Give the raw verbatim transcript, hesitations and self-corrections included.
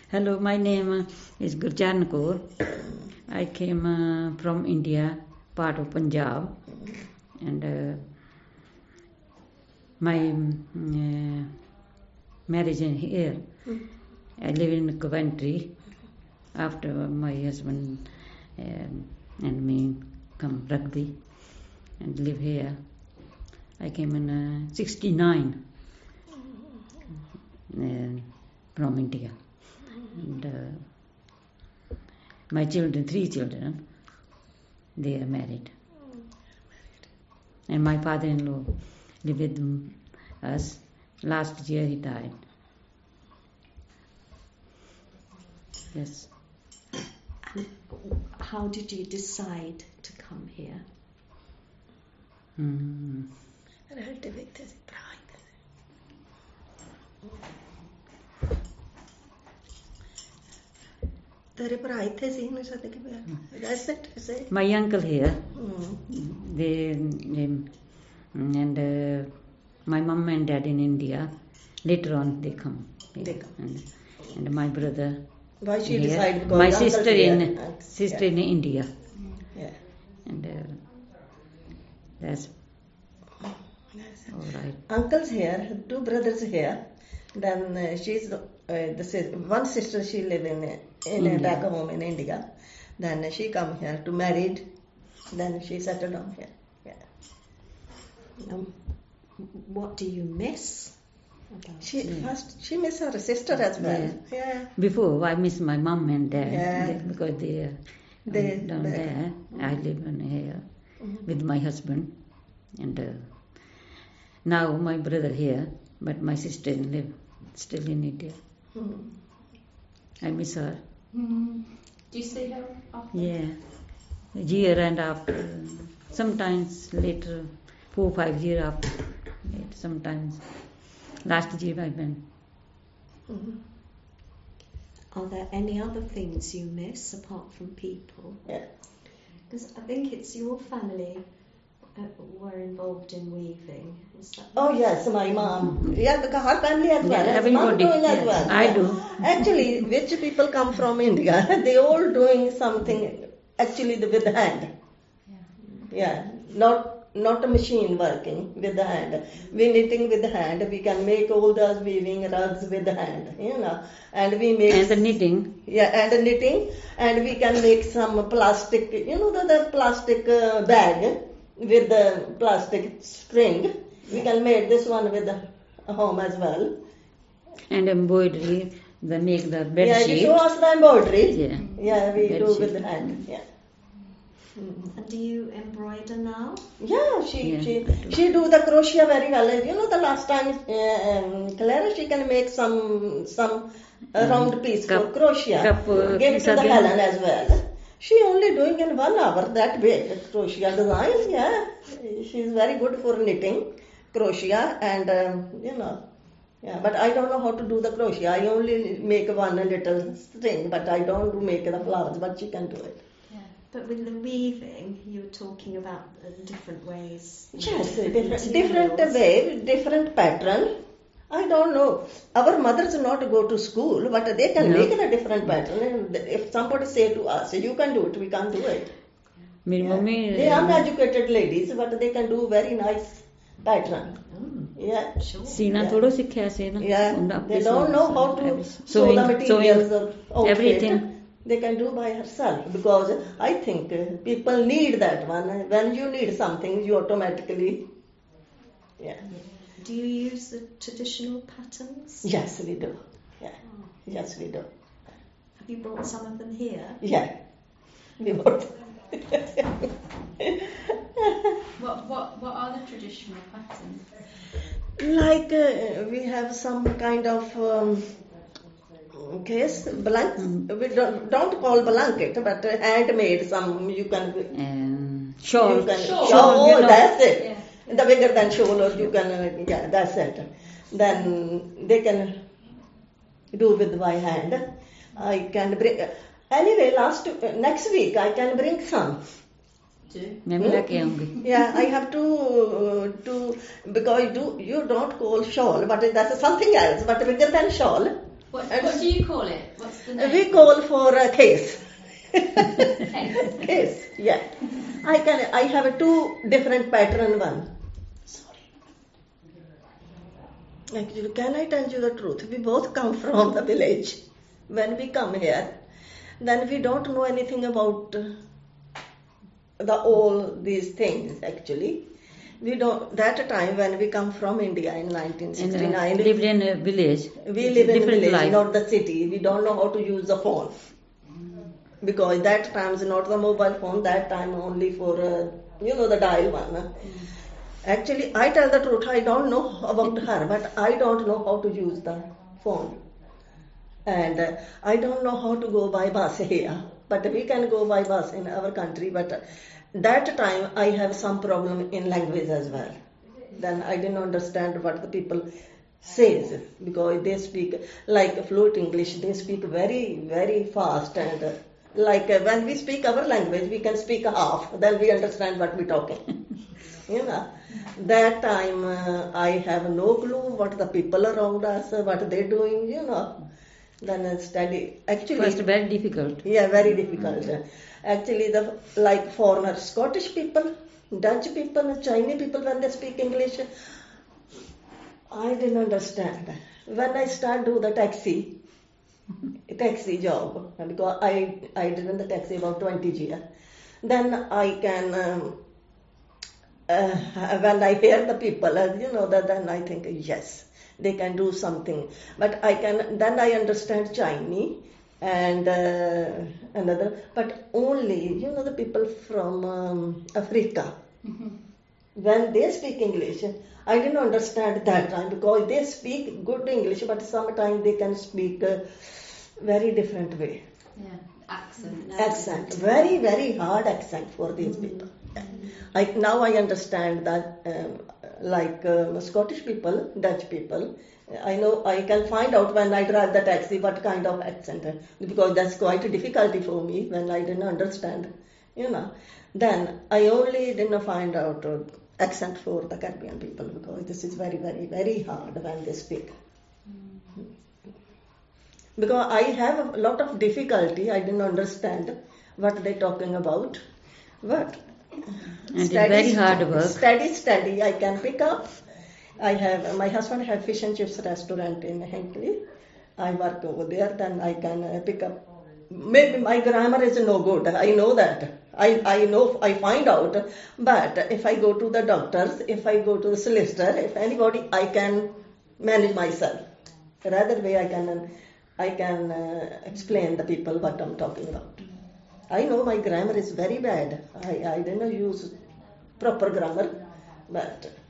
Hello, my name uh, is Gurjan Kaur. I came uh, from India, part of Punjab, and uh, my uh, marriage in here. I live in Coventry. After my husband um, and me come Rugby and live here. I came in uh, sixty-nine uh, from India. And uh, my children, three children, they are married. And my father-in-law lived with us. Last year he died. Yes. And how did you decide to come here? Mm. That's it. Say. My uncle here, Mm. they, they and uh, my mom and dad in India. Later on they come. here. They come. And, and my brother. Why she here. decided? Because My uncle's sister here. in Uh, sister yeah. in India, Yeah. and uh, that's all right. Uncle's here, two brothers here. Then uh, she's uh, the sis- one sister. She live in uh, in uh, India. back home in India. Then uh, she come here to married. Then she settled down here. Yeah. Um, what do you miss about She Yeah. first she miss her sister as well. Yeah. Before I miss my mom and dad Yeah. they- because they are They- um, down they- there. I live in here Mhm. with my husband, and uh, now my brother here, but my sister live still in India. Mhm. I miss her. Mm. Do you see her often? Yeah, a year and after, sometimes later, four five year after. Later, sometimes last year I went. Mhm. Are there any other things you miss apart from people? Yeah. Because I think it's your family uh, were involved in weaving. Is that Oh yes, my mom. Yeah, because her family as well. Yeah, As mom everybody. doing as Yeah, well. I Yeah. do. Actually, which people come from India, they all doing something. Actually, the, with the hand. Yeah, not not a machine working with the hand. We knitting with the hand. We can make all those weaving rugs with the hand. You know, and we make And the knitting. yeah, and the knitting, and we can make some plastic. You know the, the plastic uh, bag with the plastic string. We can make this one with the home as well. And embroidery, they make the bed Yeah, you sheet. show us the embroidery. Yeah. Yeah, we Bed do sheet. with the hand. Yeah. Mhm. And do you embroider now? Yeah, she Yeah, she I do. she do the crochet very well. You know, the last time uh, um, Clara, she can make some some uh, round piece Cup- for crochet. cup, uh, Give it to the something. Helen as well. She only doing in one hour that big crochet design. Yeah, she's very good for knitting, crochet, and um, you know. Yeah, but I don't know how to do the crochet. I only make one little string, but I don't do make the flowers. But she can do it. But with the weaving, you were talking about uh, different ways. you know, Yes, different, different materials. way, different pattern. I don't know. Our mothers not go to school, but they can No. make a different pattern. And if somebody say to us, you can do it, we can't do it. मेरी Yeah. Mummy They are uneducated ladies, but they can do very nice pattern. Mm, Yeah. sure. सीना Yeah. थोड़ा सीखा है सीना. Yeah, उन अपने they don't sewing- know how to every- sew the sewing- materials sewing, or outfit. everything. They can do by herself because I think uh, people need that one. When you need something, you automatically, yeah. Do you use the traditional patterns? Yes, we do. Yeah. Yes, we do. Have you brought some of them here? Yeah. We both. What what what are the traditional patterns? Like uh, we have some kind of um, case blanket. We don't, don't call blanket, but uh, handmade. Some you can. Um, shawl. You can, Shawl. Oh, you know. that's it. Yeah. The bigger than shawl, or you can. Uh, yeah, that's it. Then they can do with my hand. I can bring. Anyway, last uh, next week I can bring some. Do मैं भी लेके आऊंगी. Yeah, I have to uh, to because you do you don't call shawl, but that's something else, but bigger than shawl. what And- what do you call it? What's the name? We call for a case. Case, yeah. I can. I have a two different pattern. One. Sorry. Actually, can I tell you the truth? We both come from the village. When we come here, then we don't know anything about uh, the all these things. Actually, we don't. That time when we come from India in nineteen And uh, sixty-nine, lived in a village. we live in different village, life. not the city. We don't know how to use the phone. Because that time is not the mobile phone, that time only for, uh, you know, the dial one. uh. Actually, I tell the truth, I don't know about her, but I don't know how to use the phone. And uh, I don't know how to go by bus here. But we can go by bus in our country. But uh, that time I have some problem in language as well. Then I didn't understand what the people says because they speak like fluent English. They speak very, very fast and uh, like uh, when we speak our language, we can speak half. Then we understand what we're talking. You know, that time uh, I have no clue what the people around us, uh, what they're doing. You know, then I study. Actually, First, very difficult. yeah, very difficult. Actually, the like foreigner, Scottish people, Dutch people, Chinese people, when they speak English, I didn't understand. When I start do the taxi, taxi job, because I I did in the taxi about twenty years, then I can. Um, uh, when I hear the people, uh, you know, that then I think yes, they can do something. But I can then I understand Chinese and uh, another, but only you know the people from um, Africa. When they speak English, I didn't understand that time because they speak good English, but sometimes they can speak uh, very different way. Yeah, accent. Accent, very very hard accent for these people. I, now I understand that, um, like um, Scottish people, Dutch people, I know I can find out when I drive the taxi what kind of accent, uh, because that's quite a difficulty for me when I didn't understand, you know. Then I only didn't find out uh, accent for the Caribbean people because this is very, very, very hard when they speak. Because I have a lot of difficulty, I didn't understand what they're talking about, but And it's very hard work. Steady, steady, I can pick up. I have, my husband had fish and chips restaurant in Hinckley. I work over there, then I can uh, pick up. Maybe my grammar is no good, I know that. I, I know, I find out. But if I go to the doctors, if I go to the solicitor, if anybody, I can manage myself. Rather way I can, I can uh, explain the people what I'm talking about. I know my grammar is very bad. I, I didn't use proper grammar, but